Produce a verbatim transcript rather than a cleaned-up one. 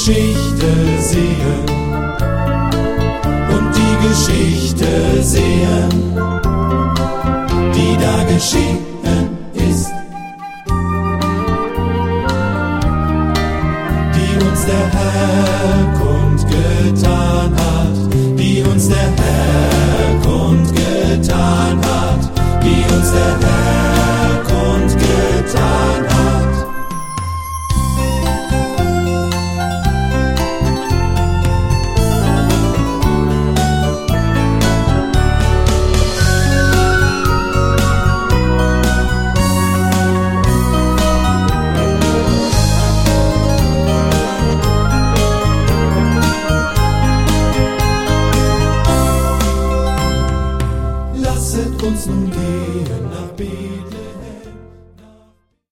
Geschichte sehen und die Geschichte sehen, die da geschehen ist, die uns der Herr kundgetan hat, die uns der Herr kundgetan hat, die uns der Herr kundgetan hat. Lasset uns nun gehen nach Bethlehem.